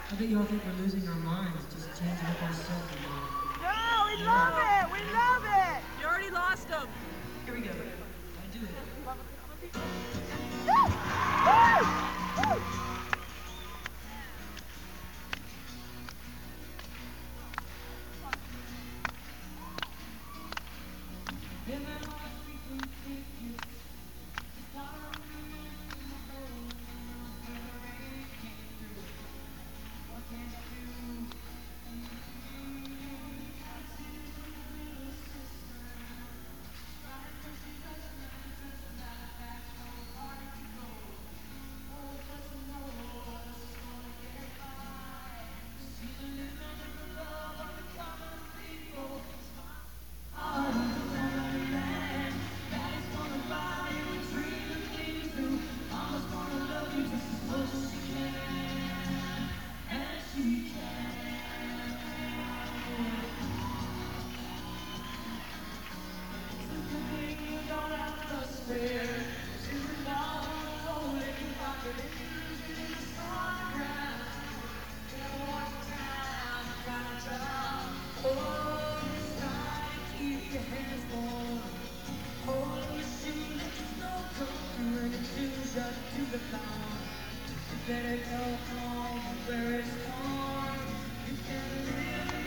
I bet y'all think we're losing our minds, just changing up our stuff. No, we love it! We love it! You already lost them. Here we go. I do it. Woo! Woo! Better go home where it's warm. You can live